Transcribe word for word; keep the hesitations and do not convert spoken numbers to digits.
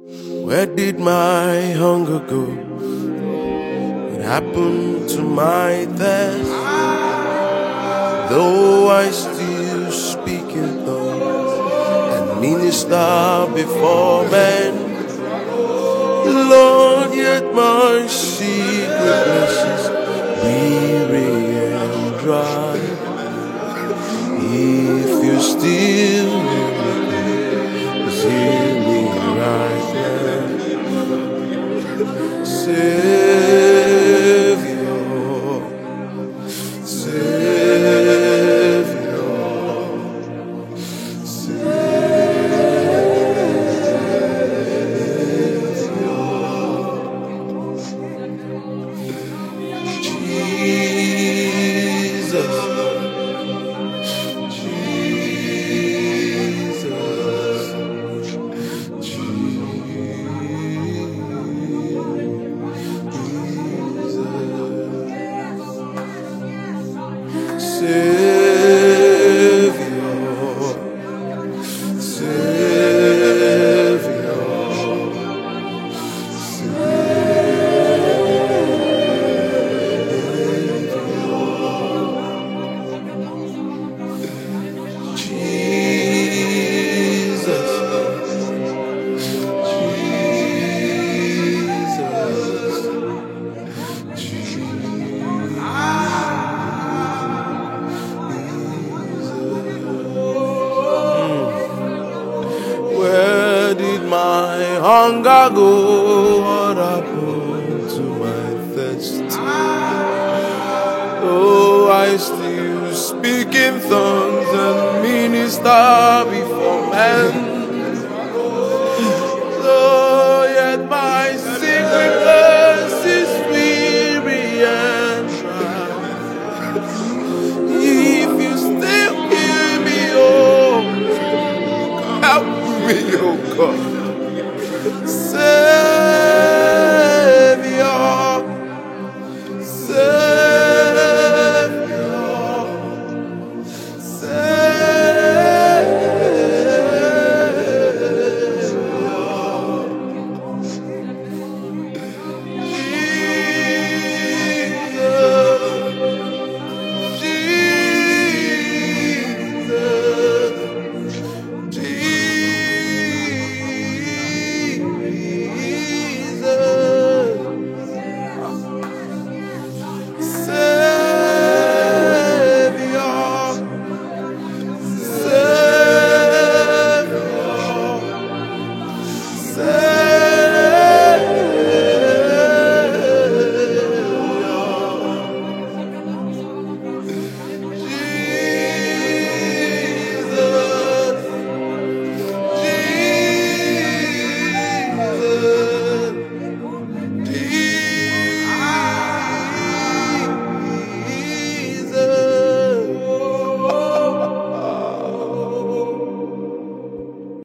Where did my hunger go? What happened to my thirst? Though I still speak in tongues and minister before men, Lord, yet my secret places weary and dry. If you still hear me right now, Savior, Savior, Jesus, Savior, Savior, Jesus, Where did my hunger go? What happened to my thirst? Oh, I still speak in tongues and minister before men. Oh, yet my secret thirst is weary and dry. If you still hear me, oh, help me, oh God. Say